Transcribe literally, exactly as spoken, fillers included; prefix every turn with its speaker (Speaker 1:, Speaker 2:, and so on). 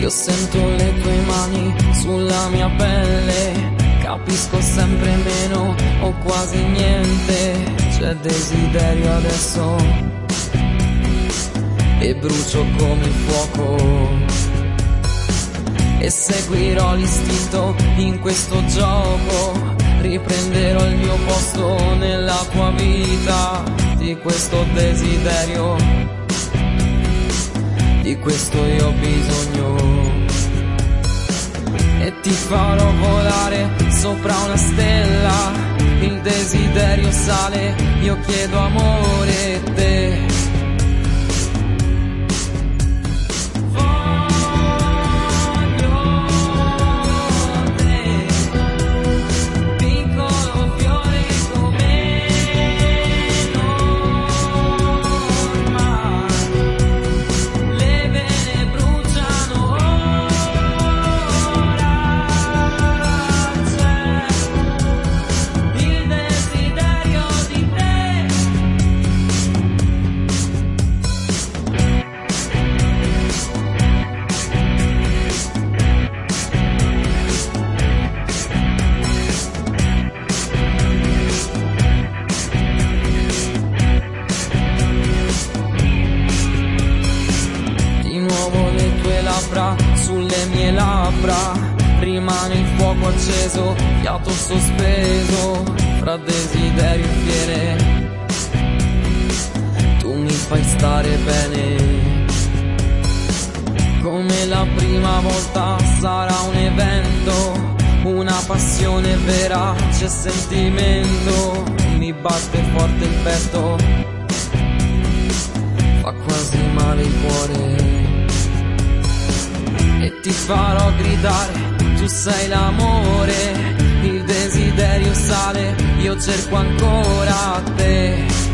Speaker 1: Io sento le tue mani sulla mia pelle, capisco sempre meno o quasi niente. C'è desiderio adesso e brucio come il fuoco, e seguirò l'istinto in questo gioco. Riprenderò il mio posto nella tua vita. Di questo desiderio, di questo io ho bisogno, e ti farò volare sopra una stella. Il desiderio sale, io chiedo amore e te. Sulle mie labbra rimane il fuoco acceso, fiato sospeso fra desiderio e fiere. Tu mi fai stare bene, come la prima volta sarà un evento, una passione vera, c'è sentimento, mi batte forte il petto, fa quasi male il cuore. E ti farò gridare, tu sei l'amore, il desiderio sale, io cerco ancora te.